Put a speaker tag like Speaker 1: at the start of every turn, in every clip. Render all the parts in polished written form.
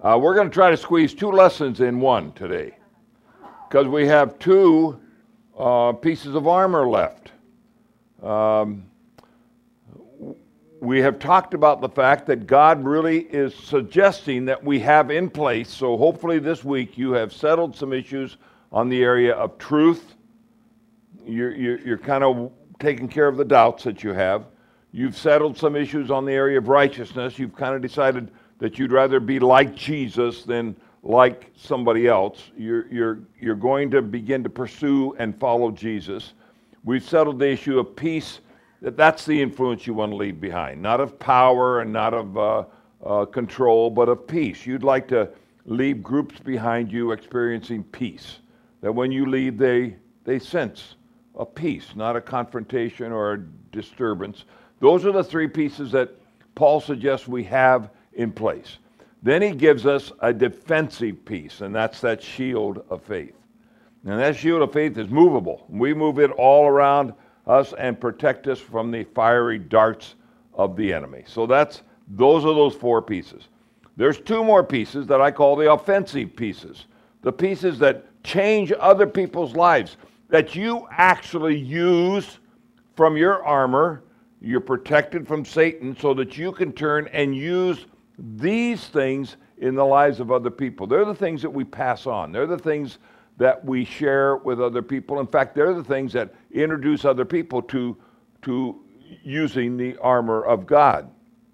Speaker 1: We're going to try to squeeze 2 lessons in one today because we have 2 pieces of armor left. We have talked about the fact that God really is suggesting that we have in place, so hopefully this week you have settled some issues on the area of truth. You're kind of taking care of the doubts that you have. You've settled some issues on the area of righteousness. You've kind of decided that you'd rather be like Jesus than like somebody else. You're going to begin to pursue and follow Jesus. We've settled the issue of peace, that's the influence you want to leave behind, not of power and not of control, but of peace. You'd like to leave groups behind you experiencing peace, that when you leave, they sense a peace, not a confrontation or a disturbance. Those are the 3 pieces that Paul suggests we have in place. Then he gives us a defensive piece, and that's that shield of faith. And that shield of faith is movable. We move it all around us and protect us from the fiery darts of the enemy. So those are those 4 pieces. There's 2 more pieces that I call the offensive pieces, the pieces that change other people's lives, that you actually use from your armor. You're protected from Satan so that you can turn and use these things in the lives of other people. They're the things that we pass on. They're the things that we share with other people. In fact, they're the things that introduce other people to using the armor of God.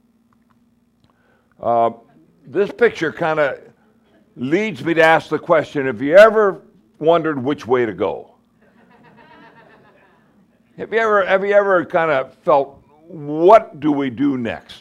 Speaker 1: This picture kind of leads me to ask the question, have you ever wondered which way to go? Have you ever kind of felt, what do we do next?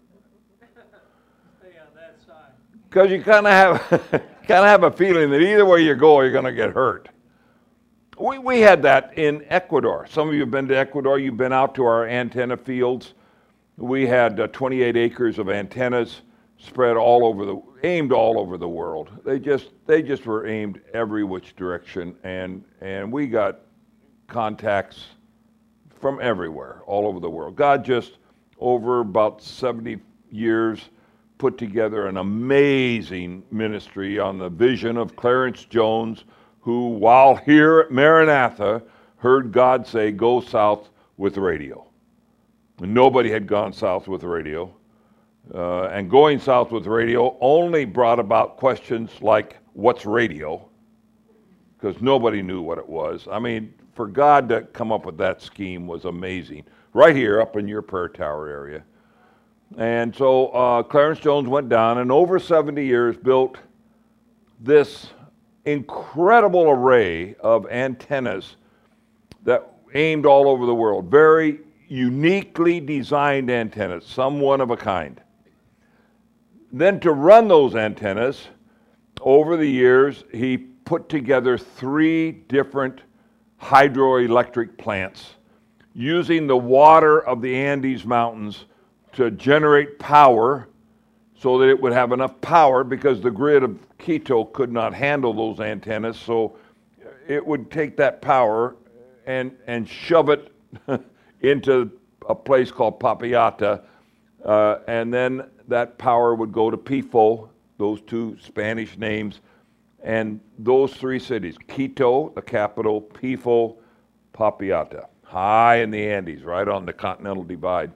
Speaker 2: Stay on that side.
Speaker 1: Because you kind of have a feeling that either way you go, you're going to get hurt. We had that in Ecuador. Some of you have been to Ecuador. You've been out to our antenna fields. We had 28 acres of antennas spread aimed all over the world. They just were aimed every which direction, and we got contacts from everywhere, all over the world. God just, over about 70 years, put together an amazing ministry on the vision of Clarence Jones, who, while here at Maranatha, heard God say, go south with radio. And nobody had gone south with radio. And going south with radio only brought about questions like, what's radio? Because nobody knew what it was. I mean, for God to come up with that scheme was amazing. Right here, up in your prayer tower area. And so Clarence Jones went down and over 70 years built this incredible array of antennas that aimed all over the world. Very uniquely designed antennas, some one of a kind. Then to run those antennas, over the years, he put together 3 different hydroelectric plants using the water of the Andes Mountains to generate power so that it would have enough power, because the grid of Quito could not handle those antennas, so it would take that power and shove it into a place called Papayata, and then that power would go to Pifo, those 2 Spanish names, and those 3 cities, Quito, the capital, Pifo, Papayata, high in the Andes, right on the Continental Divide.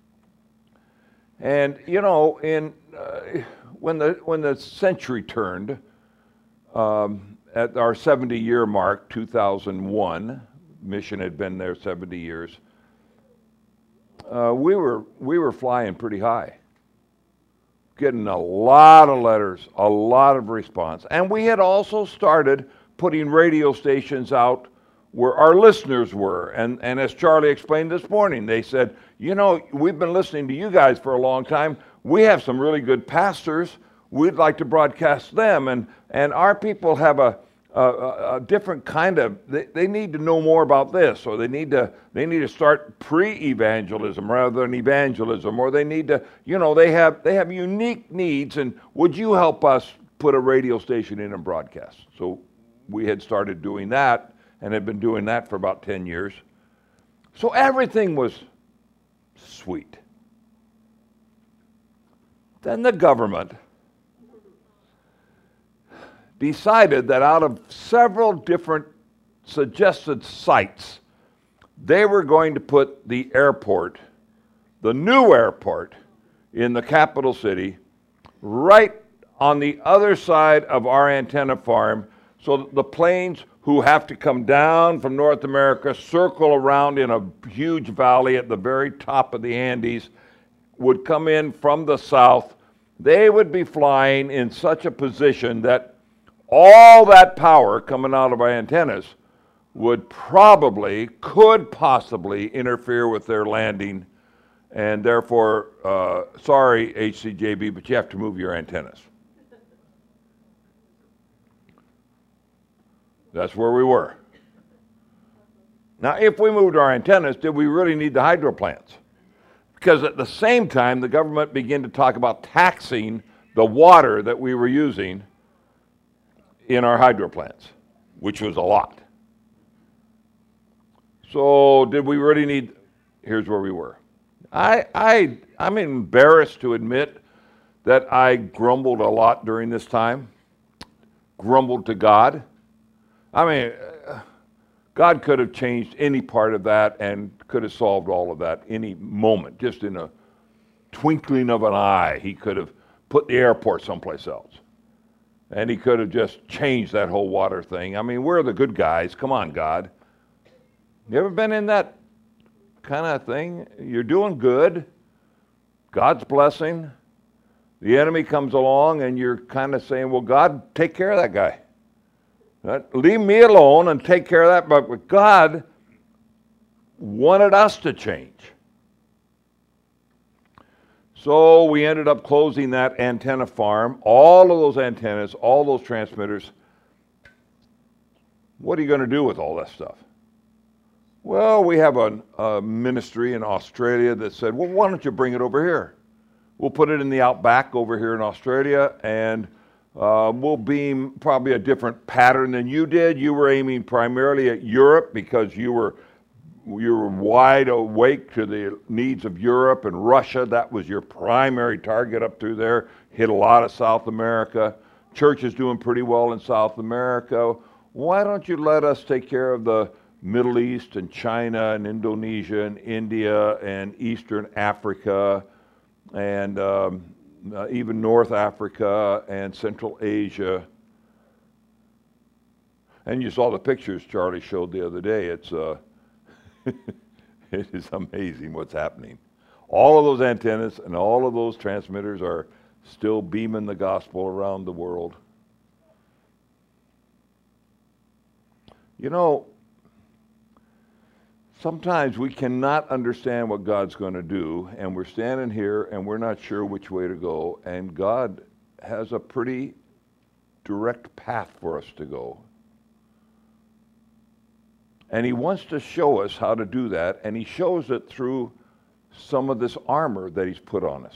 Speaker 1: And you know, when the century turned, at our 70-year mark, 2001, mission had been there 70 years. We were flying pretty high, getting a lot of letters, a lot of response. And we had also started putting radio stations out where our listeners were. And as Charlie explained this morning, they said, you know, we've been listening to you guys for a long time. We have some really good pastors. We'd like to broadcast them. And our people have a different kind of, they need to know more about this, or they need to start pre-evangelism rather than evangelism, or they need to, you know, they have unique needs, and would you help us put a radio station in and broadcast? So we had started doing that and had been doing that for about 10 years. So everything was sweet. Then the government decided that out of several different suggested sites, they were going to put the airport, the new airport in the capital city, right on the other side of our antenna farm, so that the planes who have to come down from North America, circle around in a huge valley at the very top of the Andes, would come in from the south. They would be flying in such a position that all that power coming out of our antennas could possibly interfere with their landing, and therefore, sorry HCJB, but you have to move your antennas. That's where we were. Now, if we moved our antennas, did we really need the hydro plants? Because at the same time, the government began to talk about taxing the water that we were using in our hydro plants, which was a lot. So did we really need, here's where we were. I'm embarrassed to admit that I grumbled a lot during this time, grumbled to God. I mean, God could have changed any part of that and could have solved all of that any moment, just in a twinkling of an eye. He could have put the airport someplace else. And he could have just changed that whole water thing. I mean, we're the good guys. Come on, God. You ever been in that kind of thing? You're doing good. God's blessing. The enemy comes along and you're kind of saying, well, God, take care of that guy. Leave me alone and take care of that. But God wanted us to change. So we ended up closing that antenna farm, all of those antennas, all those transmitters. What are you going to do with all that stuff? Well, we have a ministry in Australia that said, well, why don't you bring it over here? We'll put it in the outback over here in Australia, and we'll beam probably a different pattern than you did. You were aiming primarily at Europe because you were wide awake to the needs of Europe and Russia. That was your primary target up through there. Hit a lot of South America. Church is doing pretty well in South America. Why don't you let us take care of the Middle East and China and Indonesia and India and Eastern Africa and even North Africa and Central Asia. And you saw the pictures Charlie showed the other day. It's it is amazing what's happening. All of those antennas and all of those transmitters are still beaming the gospel around the world. You know, sometimes we cannot understand what God's going to do, and we're standing here and we're not sure which way to go, and God has a pretty direct path for us to go. And he wants to show us how to do that, and he shows it through some of this armor that he's put on us.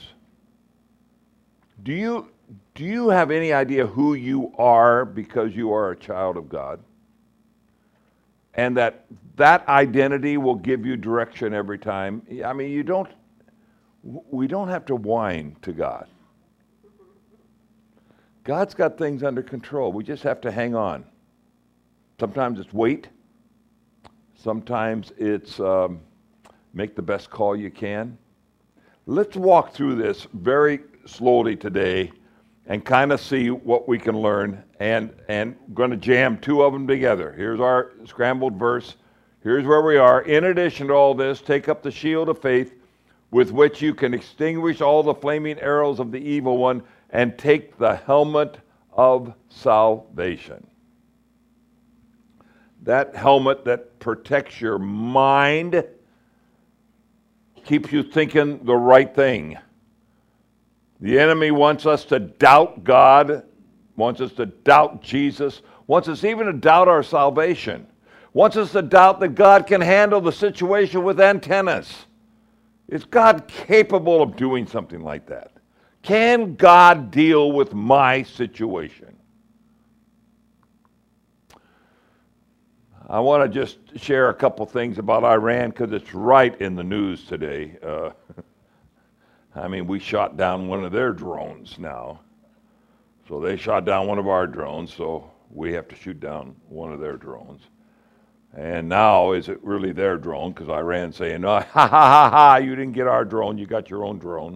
Speaker 1: Do you have any idea who you are because you are a child of God? And that identity will give you direction every time. I mean, we don't have to whine to God. God's got things under control. We just have to hang on. Sometimes it's wait. Sometimes it's make the best call you can. Let's walk through this very slowly today and kind of see what we can learn, and going to jam two of them together. Here's our scrambled verse. Here's where we are. In addition to all this, take up the shield of faith with which you can extinguish all the flaming arrows of the evil one, and take the helmet of salvation. That helmet that protects your mind, keeps you thinking the right thing. The enemy wants us to doubt God, wants us to doubt Jesus, wants us even to doubt our salvation, wants us to doubt that God can handle the situation with antennas. Is God capable of doing something like that? Can God deal with my situation? I want to just share a couple things about Iran because it's right in the news today. I mean, we shot down one of their drones now. So they shot down one of our drones, so we have to shoot down one of their drones. And now, is it really their drone? Because Iran's saying, oh, ha ha ha ha, you didn't get our drone, you got your own drone.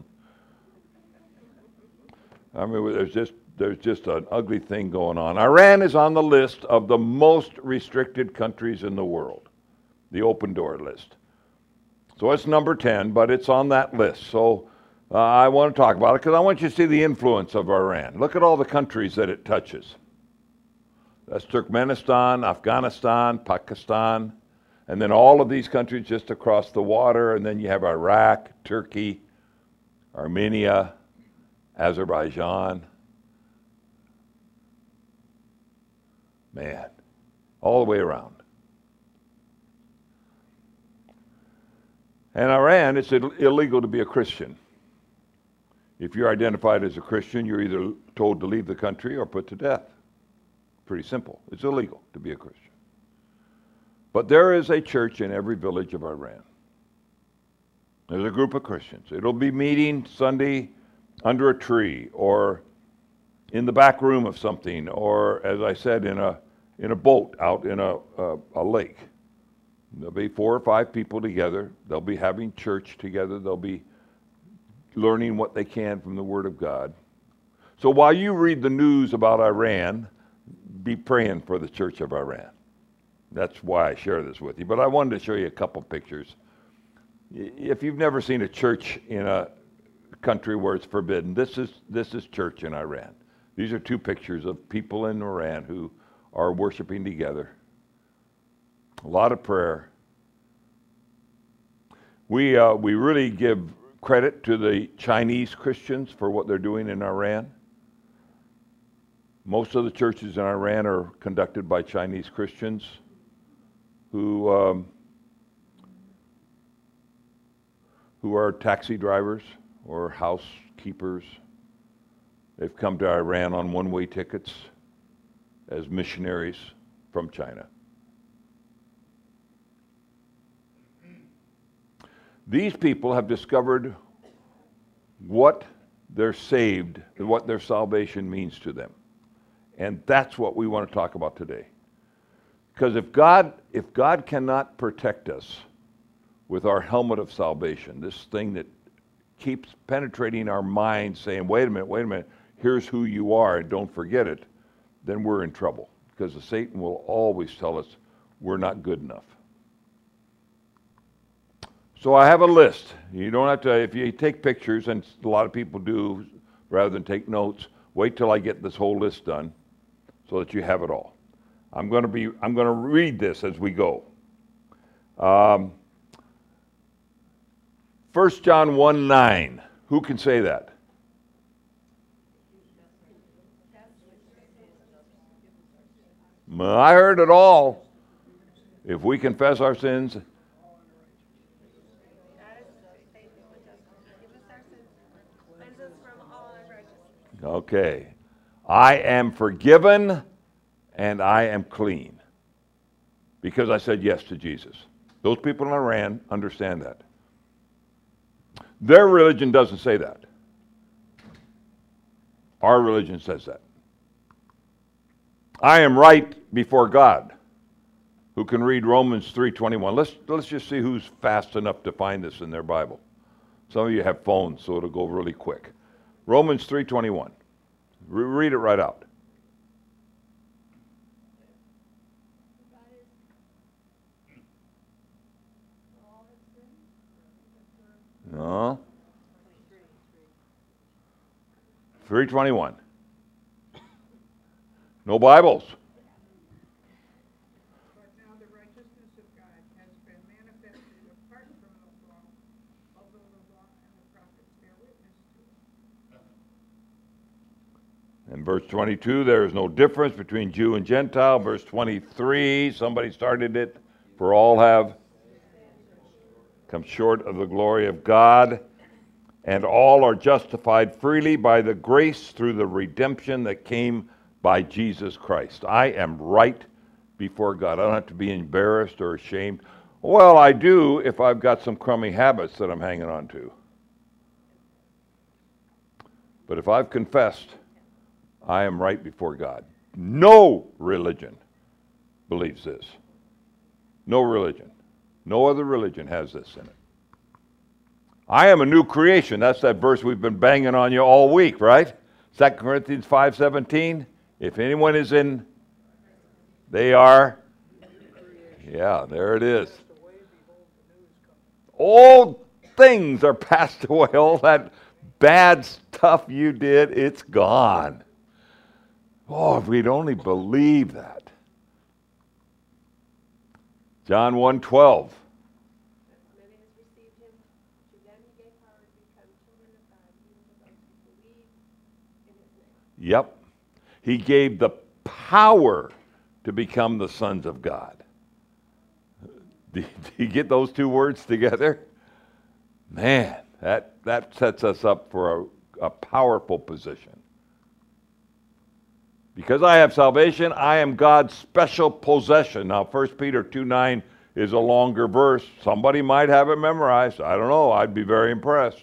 Speaker 1: I mean, there's just an ugly thing going on. Iran is on the list of the most restricted countries in the world, the open door list. So it's number 10, but it's on that list. So I want to talk about it because I want you to see the influence of Iran. Look at all the countries that it touches. That's Turkmenistan, Afghanistan, Pakistan, and then all of these countries just across the water, and then you have Iraq, Turkey, Armenia, Azerbaijan. Man, all the way around. And Iran, it's illegal to be a Christian. If you're identified as a Christian, you're either told to leave the country or put to death. Pretty simple. It's illegal to be a Christian. But there is a church in every village of Iran. There's a group of Christians. It'll be meeting Sunday under a tree or in the back room of something, or as I said, in a boat out in a lake. There'll be 4 or 5 people together. They'll be having church together. They'll be learning what they can from the Word of God. So while you read the news about Iran, be praying for the Church of Iran. That's why I share this with you. But I wanted to show you a couple pictures. If you've never seen a church in a country where it's forbidden, this is church in Iran. These are 2 pictures of people in Iran who are worshiping together. A lot of prayer. We really give credit to the Chinese Christians for what they're doing in Iran. Most of the churches in Iran are conducted by Chinese Christians who are taxi drivers or housekeepers. They've come to Iran on one-way tickets as missionaries from China. These people have discovered what they're saved and what their salvation means to them. And that's what we want to talk about today. Because if God cannot protect us with our helmet of salvation, this thing that keeps penetrating our minds saying, wait a minute, here's who you are and don't forget it, then we're in trouble. Because Satan will always tell us we're not good enough. So I have a list. You don't have to, if you take pictures, and a lot of people do, rather than take notes, wait till I get this whole list done so that you have it all. I'm going to read this as we go. 1 John 1:9. Who can say that? I heard it all. If we confess our sins, okay. I am forgiven and I am clean because I said yes to Jesus. Those people in Iran understand that. Their religion doesn't say that. Our religion says that. I am right before God. Who can read Romans 3:21? Let's just see who's fast enough to find this in their Bible. Some of you have phones, so it'll go really quick. Romans 3:21. Read it right out. No. 3:21. No Bibles.
Speaker 2: But now the righteousness of God has been manifested apart from the law, although the law and the prophets bear witness to it.
Speaker 1: In verse 22, there is no difference between Jew and Gentile. Verse 23, somebody started it. For all have come short of the glory of God, and all are justified freely by the grace through the redemption that came by Jesus Christ. I am right before God. I don't have to be embarrassed or ashamed. Well, I do if I've got some crummy habits that I'm hanging on to. But if I've confessed, I am right before God. No religion believes this. No religion. No other religion has this in it. I am a new creation. That's that verse we've been banging on you all week, right? 2 Corinthians 5:17. If anyone is in, they are. Yeah, there it is. Old things are passed away. All that bad stuff you did, it's gone. Oh, if we'd only believe that. John 1:12. Yep. He gave the power to become the sons of God. Do you get those two words together? Man, that sets us up for a powerful position. Because I have salvation, I am God's special possession. Now, 1 Peter 2:9 is a longer verse. Somebody might have it memorized. I don't know. I'd be very impressed.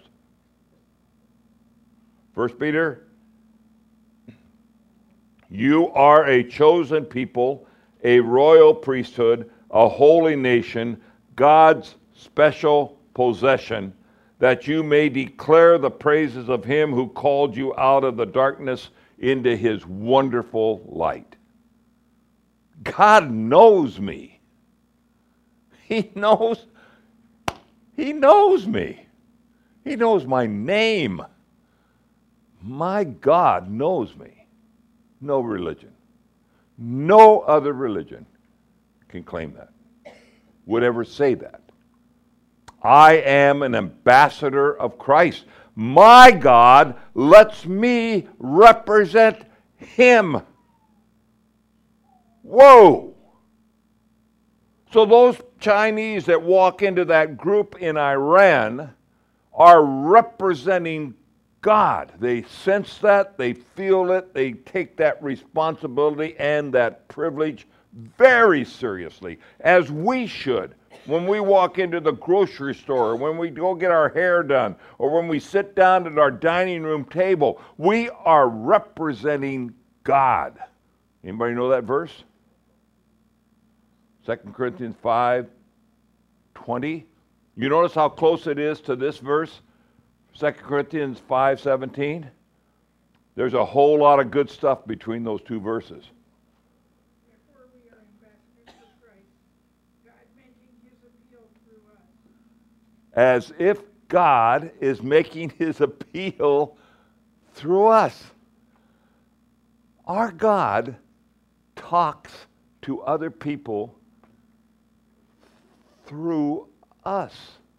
Speaker 1: 1 Peter, you are a chosen people, a royal priesthood, a holy nation, God's special possession, that you may declare the praises of him who called you out of the darkness into his wonderful light. God knows me. He knows me. He knows my name. My God knows me. No religion, no other religion can claim that, would ever say that. I am an ambassador of Christ. My God lets me represent him. Whoa! So those Chinese that walk into that group in Iran are representing God. They sense that, they feel it, they take that responsibility and that privilege very seriously, as we should. When we walk into the grocery store, when we go get our hair done, or when we sit down at our dining room table, we are representing God. Anybody know that verse? 2 Corinthians 5:20. You notice how close it is to this verse? 2 Corinthians 5:17. There's a whole lot of good stuff between those two verses.
Speaker 2: Therefore we are ambassadors for Christ, God making his appeal through us.
Speaker 1: As if God is making his appeal through us. Our God talks to other people through us.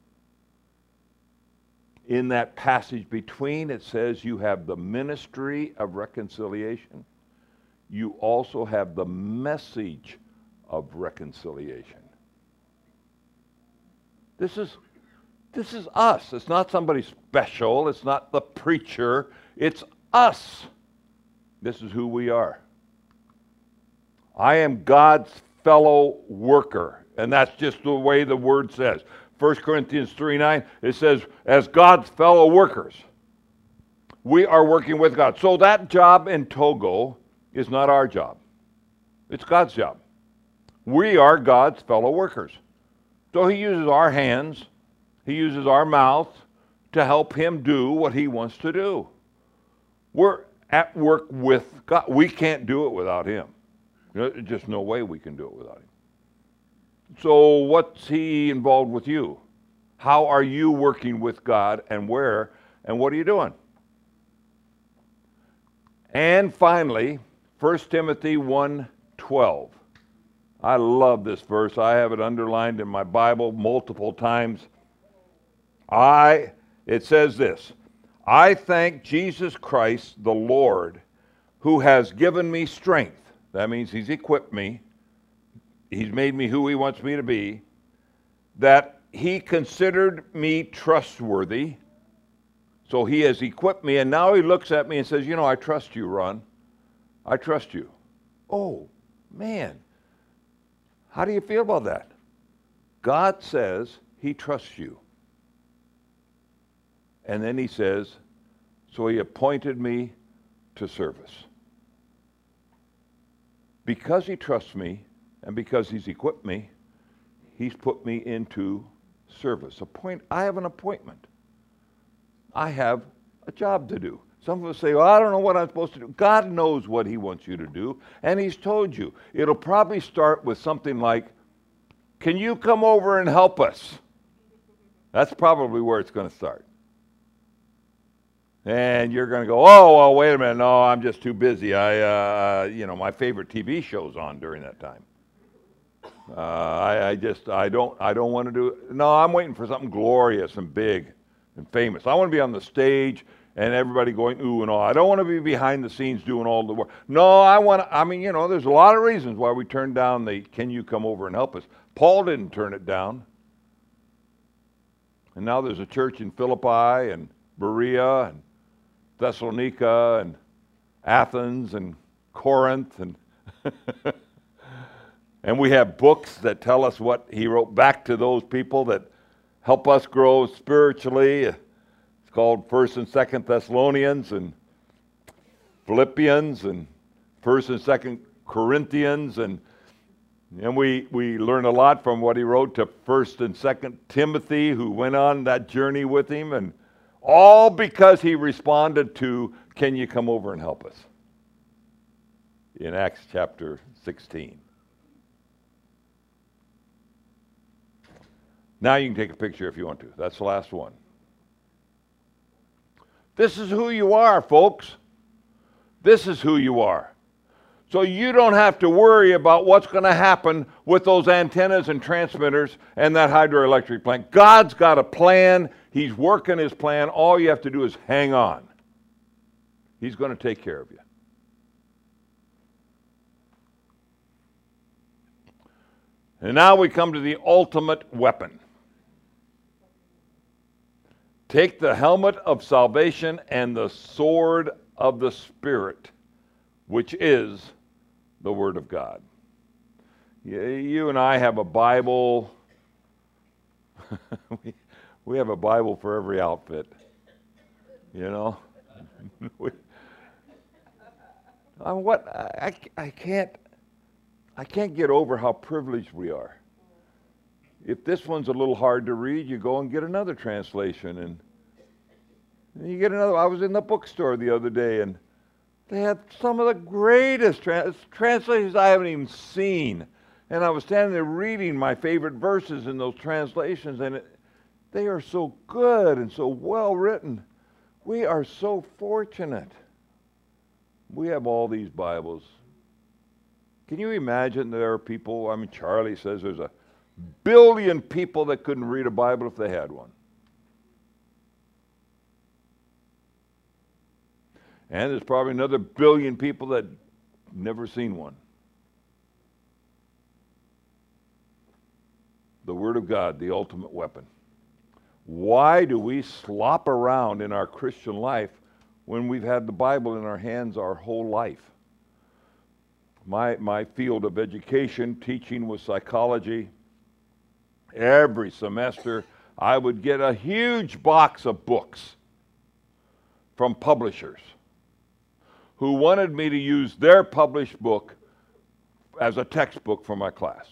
Speaker 1: In that passage between, it says you have the ministry of reconciliation. You also have the message of reconciliation. This is us. It's not somebody special. It's not the preacher. It's us. This is who we are. I am God's fellow worker. And that's just the way the word says. 1 Corinthians 3:9, it says, as God's fellow workers, we are working with God. So that job in Togo is not our job. It's God's job. We are God's fellow workers. So he uses our hands, he uses our mouth to help him do what he wants to do. We're at work with God. We can't do it without him. There's just no way we can do it without him. So what's he involved with you? How are you working with God, and where, and what are you doing? And finally, 1 Timothy 1:12. I love this verse. I have it underlined in my Bible multiple times. It says this, I thank Jesus Christ the Lord, who has given me strength. That means he's equipped me. He's made me who he wants me to be, that he considered me trustworthy. So he has equipped me, and now he looks at me and says, you know, I trust you, Ron. I trust you. Oh, man. How do you feel about that? God says he trusts you. And then he says, so he appointed me to service. because he trusts me and because he's equipped me, he's put me into service. I have an appointment. I have a job to do. Some of us say, well, I don't know what I'm supposed to do. God knows what he wants you to do, and he's told you. It'll probably start with something like, can you come over and help us? That's probably where it's going to start. And you're going to go, oh, well, wait a minute. No, I'm just too busy. My favorite TV show's on during that time. I don't want to do it. No, I'm waiting for something glorious and big and famous. I want to be on the stage and everybody going ooh and ah. I don't want to be behind the scenes doing all the work. No, there's a lot of reasons why we turn down the can you come over and help us. Paul didn't turn it down. And now there's a church in Philippi and Berea and Thessalonica and Athens and Corinth and and we have books that tell us what he wrote back to those people that help us grow spiritually. It's called 1st and 2nd Thessalonians and Philippians and 1st and 2nd Corinthians, and we learn a lot from what he wrote to 1st and 2nd Timothy, who went on that journey with him, and all because he responded to, can you come over and help us? In Acts chapter 16. Now you can take a picture if you want to. That's the last one. This is who you are, folks. This is who you are. So you don't have to worry about what's going to happen with those antennas and transmitters and that hydroelectric plant. God's got a plan. He's working his plan. All you have to do is hang on. He's going to take care of you. And now we come to the ultimate weapon. Take the helmet of salvation and the sword of the Spirit, which is the Word of God. You and I have a Bible. we have a Bible for every outfit. You know? I can't get over how privileged we are. If this one's a little hard to read, you go and get another translation, and you get another. I was in the bookstore the other day, and they had some of the greatest translations I haven't even seen. And I was standing there reading my favorite verses in those translations, and they are so good and so well written. We are so fortunate. We have all these Bibles. Can you imagine there are people, Charlie says there's 1 billion people that couldn't read a Bible if they had one. And there's probably another 1 billion people that never seen one. The Word of God, the ultimate weapon. Why do we slop around in our Christian life when we've had the Bible in our hands our whole life? My field of education, teaching was psychology. Every semester, I would get a huge box of books from publishers who wanted me to use their published book as a textbook for my class.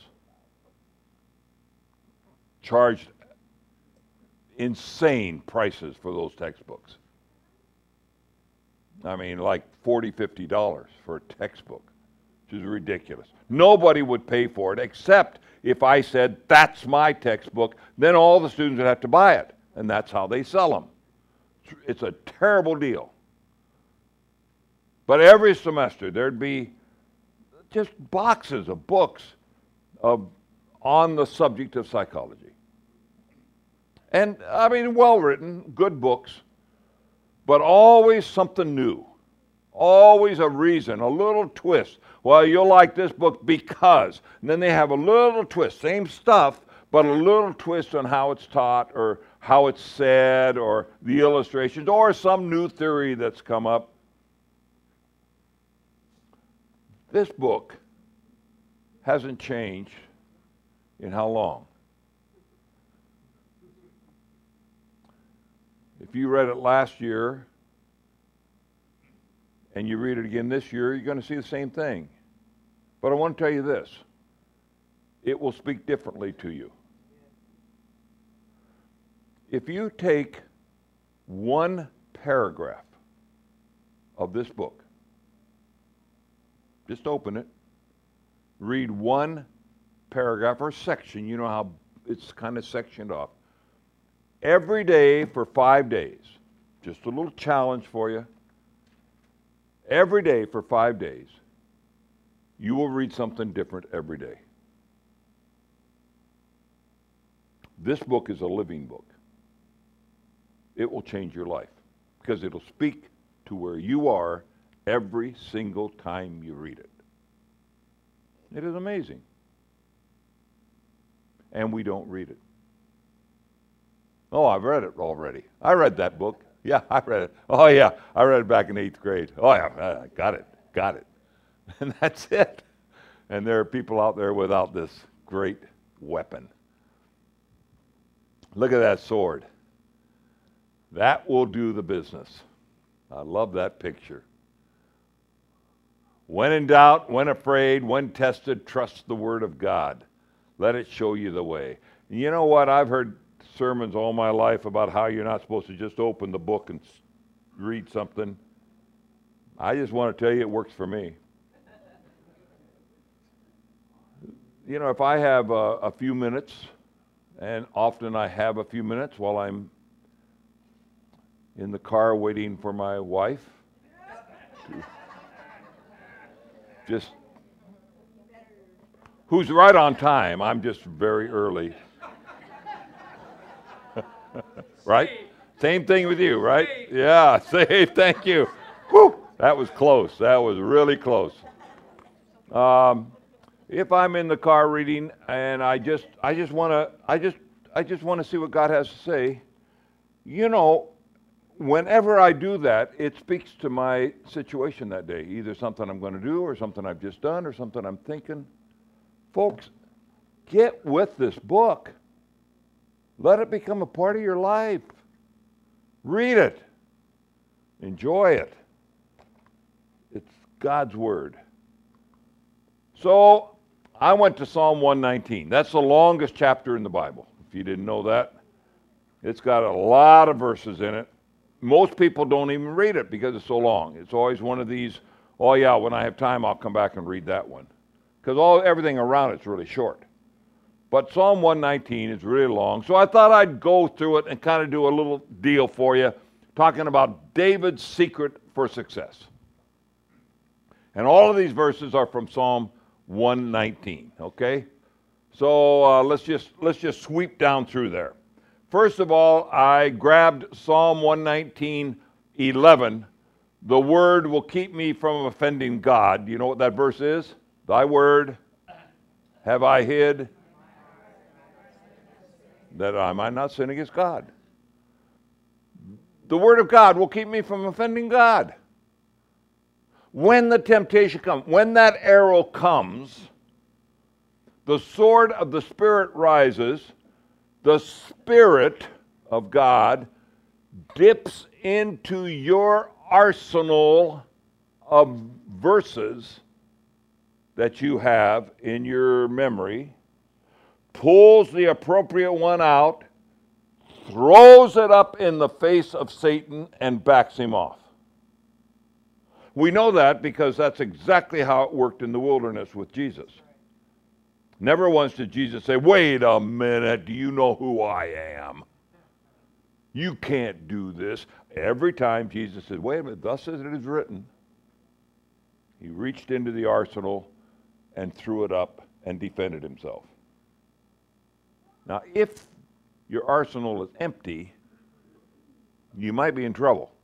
Speaker 1: Charged insane prices for those textbooks. Like $40, $50 for a textbook, which is ridiculous. Nobody would pay for it except if I said, that's my textbook, then all the students would have to buy it. And that's how they sell them. It's a terrible deal. But every semester, there'd be just boxes of books on the subject of psychology. And, well written, good books, but always something new. Always a reason, a little twist. Well, you'll like this book because. And then they have a little twist, same stuff, but a little twist on how it's taught or how it's said or the illustrations or some new theory that's come up. This book hasn't changed in how long? If you read it last year and you read it again this year, you're going to see the same thing. But I want to tell you this. It will speak differently to you. If you take one paragraph of this book, just open it, read one paragraph or section, you know how it's kind of sectioned off, every day for 5 days. Just a little challenge for you. Every day for 5 days, you will read something different every day. This book is a living book. It will change your life because it'll speak to where you are every single time you read it. It is amazing. And we don't read it. Oh, I've read it already. I read that book. Yeah, I read it. Oh, yeah, I read it back in 8th grade. Oh, yeah, got it. And that's it. And there are people out there without this great weapon. Look at that sword. That will do the business. I love that picture. When in doubt, when afraid, when tested, trust the word of God. Let it show you the way. And you know what? I've heard sermons all my life about how you're not supposed to just open the book and read something. I just want to tell you it works for me. You know, if I have a few minutes, and often I have a few minutes while I'm in the car waiting for my wife, just who's right on time. I'm just very early. Right? Same thing with you, right? Yeah, saved, thank you. Whew, that was close. That was really close. If I'm in the car reading and I just want to see what God has to say, you know, whenever I do that, it speaks to my situation that day. Either something I'm going to do or something I've just done or something I'm thinking. Folks, get with this book. Let it become a part of your life. Read it. Enjoy it. It's God's Word. So I went to Psalm 119. That's the longest chapter in the Bible. If you didn't know that, it's got a lot of verses in it. Most people don't even read it because it's so long. It's always one of these, oh yeah, when I have time, I'll come back and read that one. Because everything around it's really short. But Psalm 119 is really long. So I thought I'd go through it and kind of do a little deal for you, talking about David's secret for success. And all of these verses are from Psalm 119, okay? So let's just sweep down through there. First of all, I grabbed Psalm 119:11. The word will keep me from offending God. You know what that verse is? Thy word have I hid, that I might not sin against God. The word of God will keep me from offending God. When the temptation comes, when that arrow comes, the sword of the Spirit rises, the Spirit of God dips into your arsenal of verses that you have in your memory, pulls the appropriate one out, throws it up in the face of Satan, and backs him off. We know that because that's exactly how it worked in the wilderness with Jesus. Never once did Jesus say, wait a minute, do you know who I am? You can't do this. Every time Jesus said, wait a minute, thus as it is written, he reached into the arsenal and threw it up and defended himself. Now, if your arsenal is empty, you might be in trouble.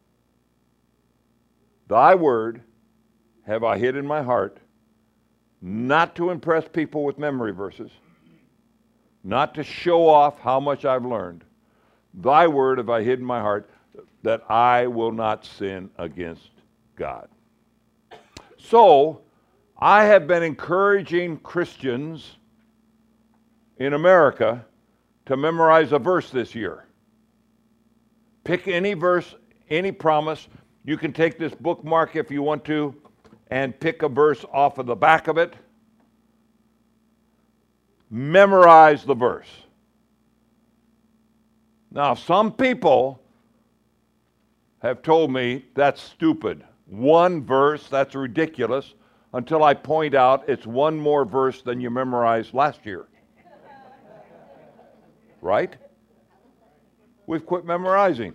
Speaker 1: Thy word have I hid in my heart, not to impress people with memory verses, not to show off how much I've learned. Thy word have I hid in my heart, that I will not sin against God. So, I have been encouraging Christians in America to memorize a verse this year. Pick any verse, any promise. You can take this bookmark if you want to and pick a verse off of the back of it memorize the verse. Now, some people have told me that's stupid. One verse, that's ridiculous, until I point out it's one more verse than you memorized last year. Right? We've quit memorizing.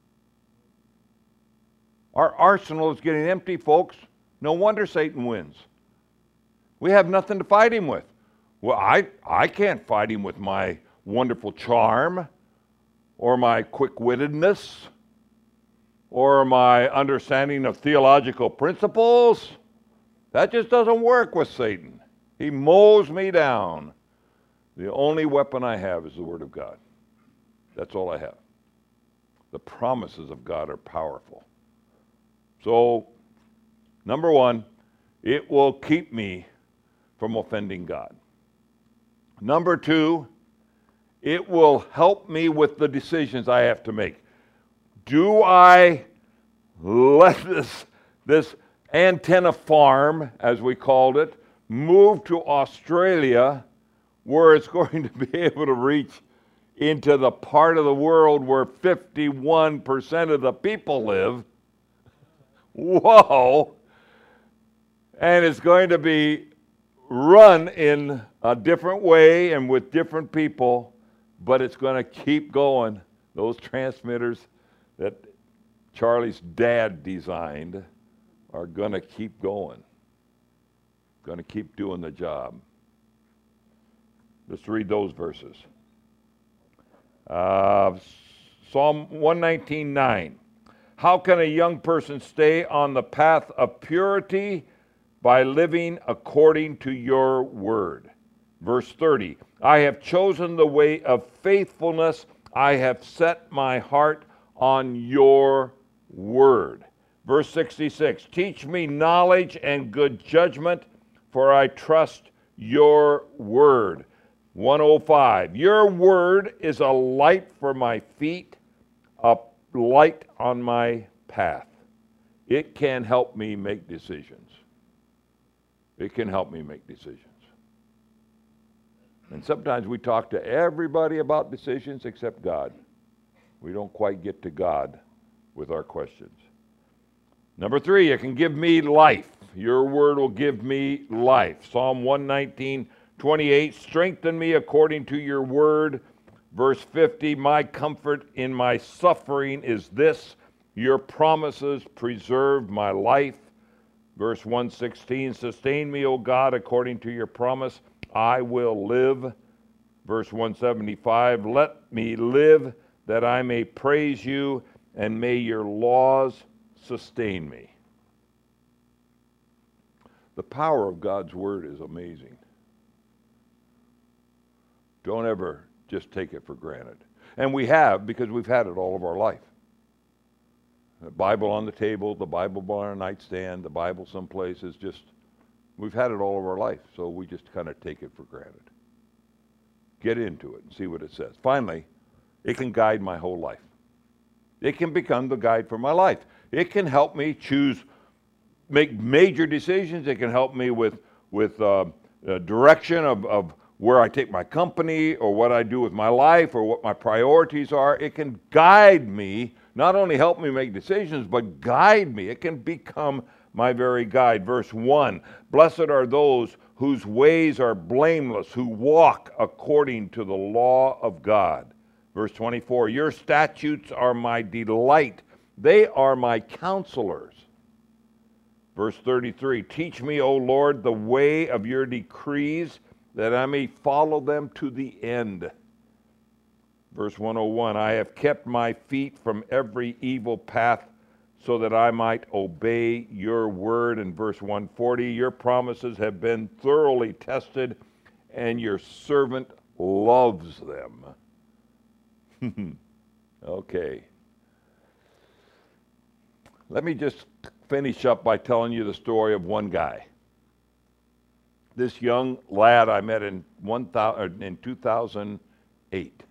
Speaker 1: Our arsenal is getting empty, folks. No wonder Satan wins. We have nothing to fight him with. Well, I can't fight him with my wonderful charm or my quick-wittedness or my understanding of theological principles. That just doesn't work with Satan. He mows me down. The only weapon I have is the Word of God. That's all I have. The promises of God are powerful. So, number one, it will keep me from offending God. Number two, it will help me with the decisions I have to make. Do I let this antenna farm, as we called it, move to Australia where it's going to be able to reach into the part of the world where 51% of the people live? Whoa! And it's going to be run in a different way and with different people, but it's going to keep going. Those transmitters that Charlie's dad designed are going to keep going, going to keep doing the job. Let's read those verses. Psalm 119:9. How can a young person stay on the path of purity? By living according to your word. Verse 30. I have chosen the way of faithfulness. I have set my heart on your word. Verse 66. Teach me knowledge and good judgment, for I trust your word. 105. Your word is a light for my feet, a light on my path. It can help me make decisions. It can help me make decisions. And sometimes we talk to everybody about decisions except God. We don't quite get to God with our questions. Number three, it can give me life. Your word will give me life. Psalm 119:28, strengthen me according to your word. Verse 50, my comfort in my suffering is this, your promises preserve my life. Verse 116, sustain me, O God, according to your promise, I will live. Verse 175, let me live that I may praise you, and may your laws sustain me. The power of God's word is amazing. Don't ever just take it for granted. And we have, because we've had it all of our life. The Bible on the table, the Bible on our nightstand, the Bible someplace is just, we've had it all of our life, so we just kind of take it for granted. Get into it and see what it says. Finally, it can guide my whole life. It can become the guide for my life. It can help me make major decisions. It can help me with direction of where I take my company or what I do with my life or what my priorities are. It can guide me, not only help me make decisions, but guide me. It can become my very guide. Verse 1, blessed are those whose ways are blameless, who walk according to the law of God. Verse 24, your statutes are my delight. They are my counselors. Verse 33, teach me, O Lord, the way of your decrees, that I may follow them to the end. Verse 101, I have kept my feet from every evil path so that I might obey your word. And verse 140, your promises have been thoroughly tested, and your servant loves them. Okay. Let me just finish up by telling you the story of one guy. This young lad I met in 2008.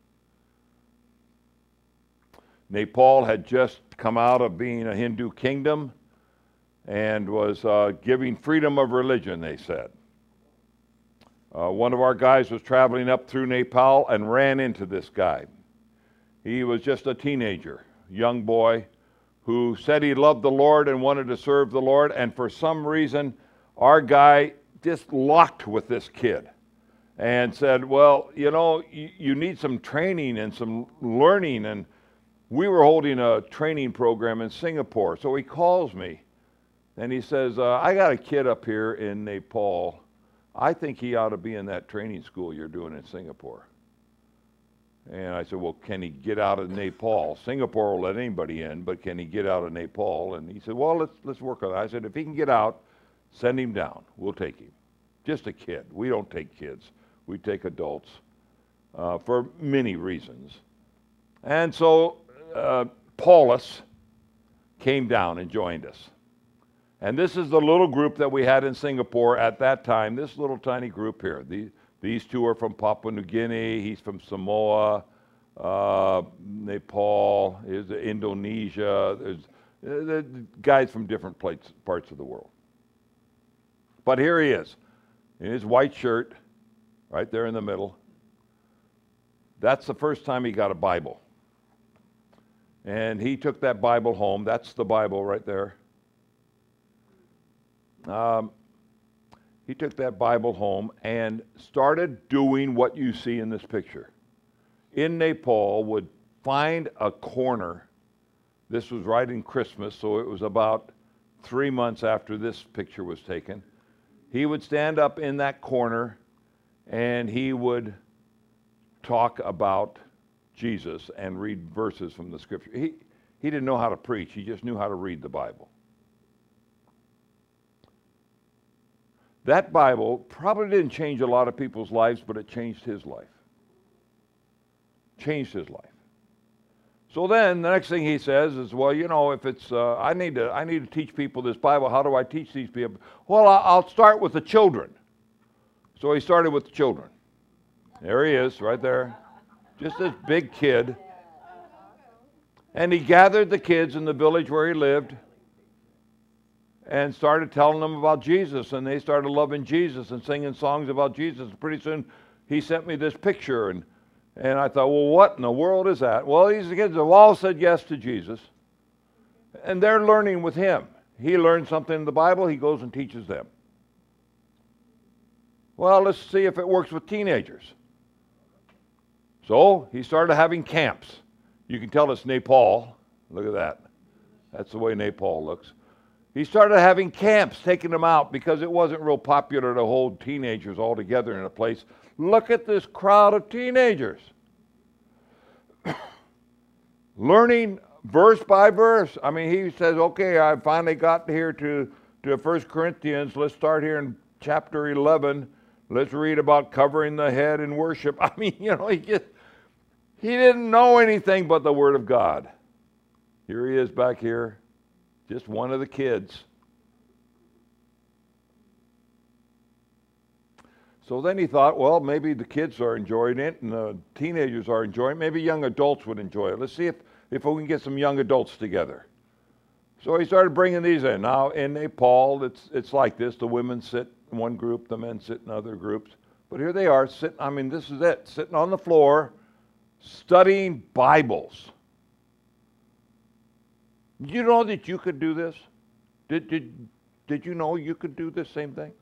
Speaker 1: Nepal had just come out of being a Hindu kingdom and was giving freedom of religion, they said. One of our guys was traveling up through Nepal and ran into this guy. He was just a teenager, young boy, who said he loved the Lord and wanted to serve the Lord, and for some reason, our guy just locked with this kid and said, well, you know, you need some training and some learning, and we were holding a training program in Singapore, so he calls me, and he says, I got a kid up here in Nepal. I think he ought to be in that training school you're doing in Singapore. And I said, well, can he get out of Nepal? Singapore will let anybody in, but can he get out of Nepal? And he said, well, let's work on that. I said, if he can get out, send him down. We'll take him. Just a kid. We don't take kids. We take adults for many reasons. And so Paulus came down and joined us. And this is the little group that we had in Singapore at that time, this little tiny group here. These two are from Papua New Guinea, he's from Samoa, Nepal, there's Indonesia, there's guys from different parts of the world. But here he is, in his white shirt, right there in the middle. That's the first time he got a Bible. And he took that Bible home. That's the Bible right there. He took that Bible home and started doing what you see in this picture. In Nepal, would find a corner. This was right in Christmas, so it was about 3 months after this picture was taken. He would stand up in that corner and he would talk about Jesus and read verses from the scripture. He didn't know how to preach, he just knew how to read the Bible. That Bible probably didn't change a lot of people's lives, but it changed his life. Changed his life. So then the next thing he says is, well, you know, if it's, I need to teach people this Bible. How do I teach these people? Well, I'll start with the children. So he started with the children. There he is, right there. Just this big kid. And he gathered the kids in the village where he lived and started telling them about Jesus, and they started loving Jesus and singing songs about Jesus. Pretty soon he sent me this picture, and I thought, well, what in the world is that? Well, these kids have all said yes to Jesus, and they're learning with him. He learned something in the Bible, he goes and teaches them. Well, let's see if it works with teenagers. So he started having camps. You can tell it's Nepal. Look at that. That's the way Nepal looks. He started having camps, taking them out because it wasn't real popular to hold teenagers all together in a place. Look at this crowd of teenagers. Learning verse by verse. I mean, he says, okay, I finally got here to 1 Corinthians. Let's start here in chapter 11. Let's read about covering the head in worship. I mean, you know, he didn't know anything but the Word of God. Here he is back here. Just one of the kids. So then he thought, well, maybe the kids are enjoying it and the teenagers are enjoying it. Maybe young adults would enjoy it. Let's see if we can get some young adults together. So he started bringing these in. Now in Nepal, it's like this. The women sit in one group, the men sit in other groups. But here they are sitting, I mean, this is it, sitting on the floor, studying Bibles. Did you know that you could do this? Did you know you could do this same thing?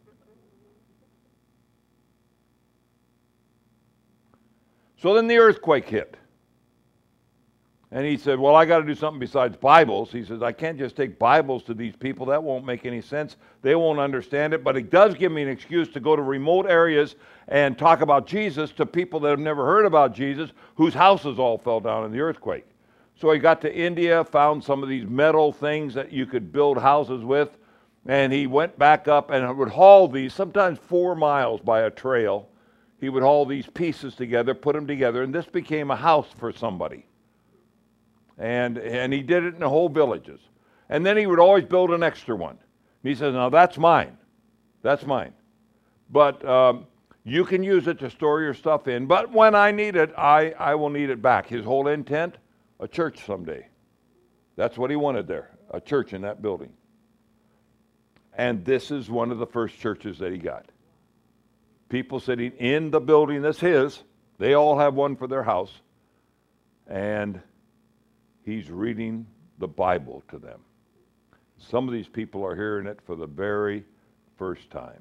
Speaker 1: So then the earthquake hit. And he said, well, I got to do something besides Bibles. He says, I can't just take Bibles to these people. That won't make any sense. They won't understand it. But it does give me an excuse to go to remote areas and talk about Jesus to people that have never heard about Jesus, whose houses all fell down in the earthquake. So he got to India, found some of these metal things that you could build houses with, and he went back up and would haul these, sometimes 4 miles by a trail. He would haul these pieces together, put them together, and this became a house for somebody. And he did it in the whole villages. And then he would always build an extra one. He says, now that's mine. That's mine. But you can use it to store your stuff in. But when I need it, I will need it back. His whole intent, a church someday. That's what he wanted there, a church in that building. And this is one of the first churches that he got. people sitting in the building that's his. They all have one for their house. And he's reading the Bible to them. Some of these people are hearing it for the very first time.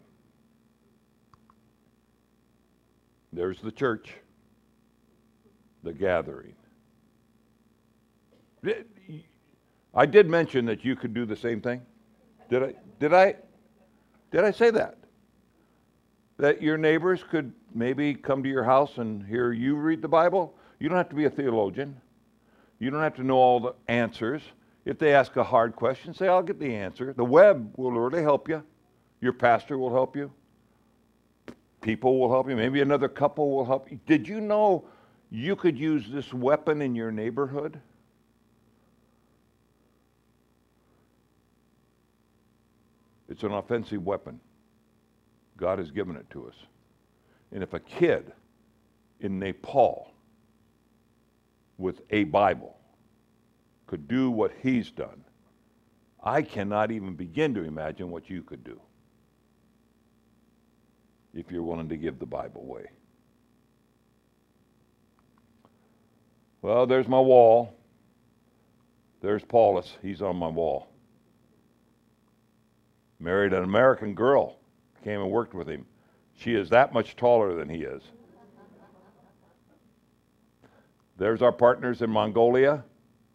Speaker 1: There's the church, the gathering. I did mention that you could do the same thing. Did I say that? That your neighbors could maybe come to your house and hear you read the Bible? You don't have to be a theologian. You don't have to know all the answers. If they ask a hard question, say, I'll get the answer. The web will really help you. Your pastor will help you. People will help you. Maybe another couple will help you. Did you know you could use this weapon in your neighborhood? It's an offensive weapon. God has given it to us. And if a kid in Nepal with a Bible could do what he's done, I cannot even begin to imagine what you could do if you're willing to give the Bible away. Well, there's my wall. There's Paulus. He's on my wall. Married an American girl. Came and worked with him. She is that much taller than he is. There's our partners in Mongolia.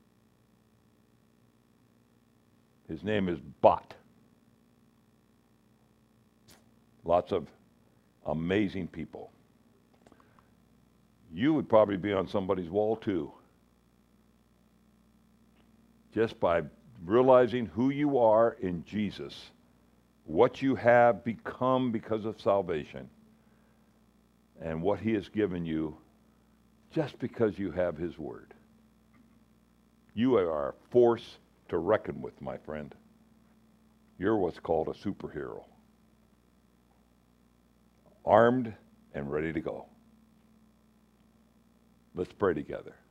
Speaker 1: His name is Bot. Lots of amazing people. You would probably be on somebody's wall too. Just by realizing who you are in Jesus, what you have become because of salvation, and what he has given you just because you have his word. You are a force to reckon with, my friend. You're what's called a superhero. Armed and ready to go. Let's pray together.